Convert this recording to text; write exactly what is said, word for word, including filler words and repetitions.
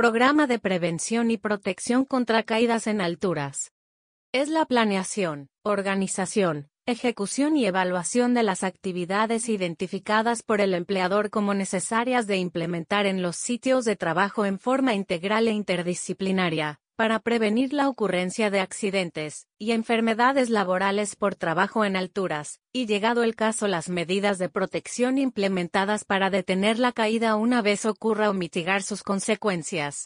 Programa de Prevención y Protección contra Caídas en Alturas. Es la planeación, organización, ejecución y evaluación de las actividades identificadas por el empleador como necesarias de implementar en los sitios de trabajo en forma integral e interdisciplinaria, para prevenir la ocurrencia de accidentes y enfermedades laborales por trabajo en alturas, y llegado el caso las medidas de protección implementadas para detener la caída una vez ocurra o mitigar sus consecuencias.